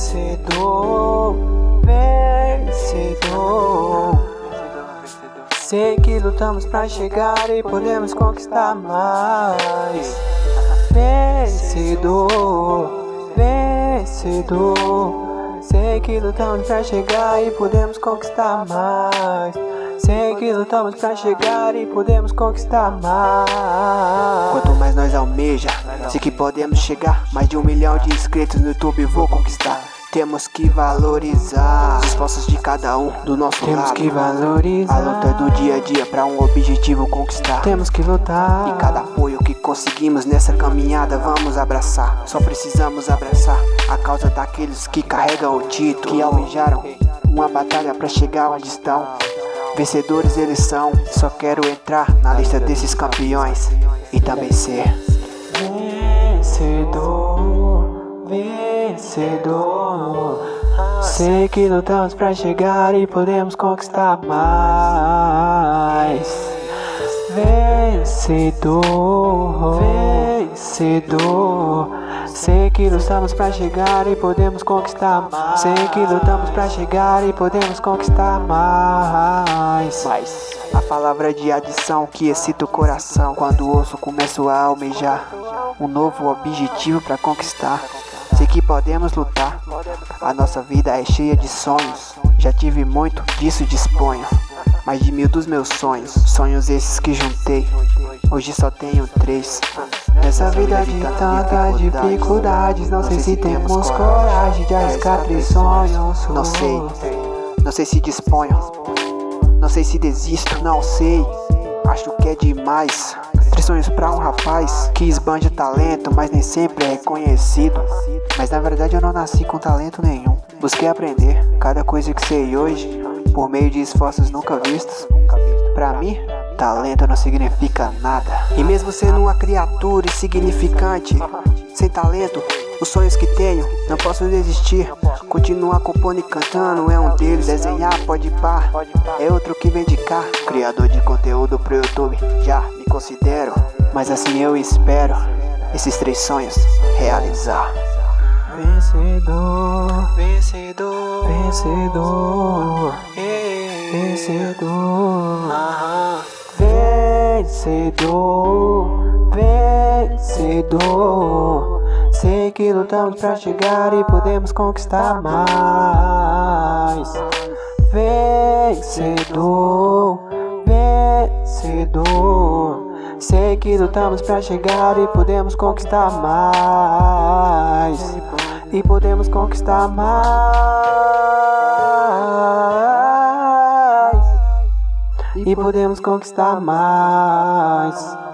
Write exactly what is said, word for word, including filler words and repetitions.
Vencedor, vencedor. Sei que lutamos pra chegar e podemos conquistar mais. Vencedor, vencedor. Sei que lutamos pra chegar e podemos conquistar mais. Sei que lutamos pra chegar e podemos conquistar mais. Quanto mais nós almeja, sei que podemos chegar. Mais de um milhão de inscritos no YouTube vou conquistar. Temos que valorizar os esforços de cada um do nosso Temos lado. que valorizar a luta do dia a dia pra um objetivo conquistar. Temos que lutar. E cada apoio que conseguimos nessa caminhada vamos abraçar. Só precisamos abraçar a causa daqueles que carregam o título, que almejaram uma batalha pra chegar onde estão. Vencedores eles são. Só quero entrar na lista desses campeões e também ser vencedor, vencedor. Sei que lutamos pra chegar e podemos conquistar mais. Vencedor, vencedor. Sei que lutamos pra chegar e podemos conquistar mais. Sei que lutamos pra chegar e podemos conquistar mais. mais. A palavra de adição que excita o coração. Quando ouço, começo a almejar um novo objetivo pra conquistar. Sei que podemos lutar. A nossa vida é cheia de sonhos. Já tive muito, disso disponho. Mais de mil dos meus sonhos. Sonhos esses que juntei. Hoje só tenho três. Nessa vida de tantas dificuldades, não sei se temos coragem de arriscar três sonhos. Não sei, não sei se disponho. Não sei se desisto, não sei. Acho que é demais. Três sonhos pra um rapaz que esbanja talento, mas nem sempre é reconhecido. Mas na verdade eu não nasci com talento nenhum. Busquei aprender cada coisa que sei hoje, por meio de esforços nunca vistos. Pra mim, talento não significa nada. E mesmo sendo uma criatura insignificante, sem talento, os sonhos que tenho, não posso desistir. Continuar compondo e cantando é um deles. Desenhar pode pá, é outro que vem de cá. Criador de conteúdo pro YouTube, já me considero. Mas assim eu espero esses três sonhos realizar. Vencedor, vencedor, vencedor, vencedor, vencedor, vencedor. Sei que lutamos pra chegar e podemos conquistar mais. Vencedor, vencedor. Sei que lutamos pra chegar e podemos conquistar mais. E podemos conquistar mais. E podemos conquistar mais.